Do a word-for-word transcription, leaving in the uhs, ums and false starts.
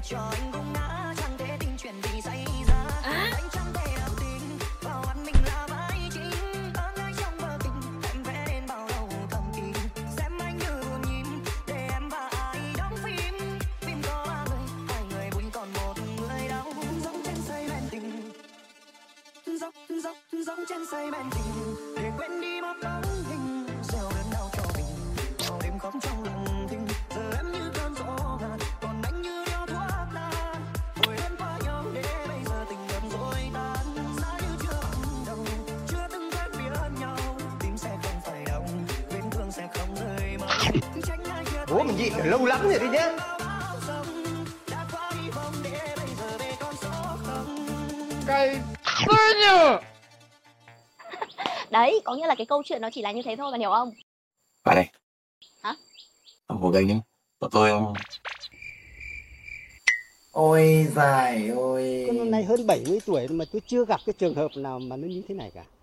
Giống trên say men tình để quên đi một bóng hình gieo đơn đau cho mình bao đêm khóc trong lòng tình giờ em như cơn gió ngàn còn anh như điếu thuốc lá hồi đến qua nhau để bây giờ tình em rồi tan giá như chưa ban đầu chưa từng quen biết nhau tim sẽ không phải đau vết thương sẽ không rơi mà bố mình gì lâu lắm rồi đi nhá. Cay quá nhờ. Đấy, có nghĩa là cái câu chuyện nó chỉ là như thế thôi, bạn hiểu không? Bạn này. Hả? Ông có gánh nhá. Bọn tôi không. Ôi dài ôi. Con năm nay hơn bảy mươi tuổi mà tôi chưa gặp cái trường hợp nào mà nó như thế này cả.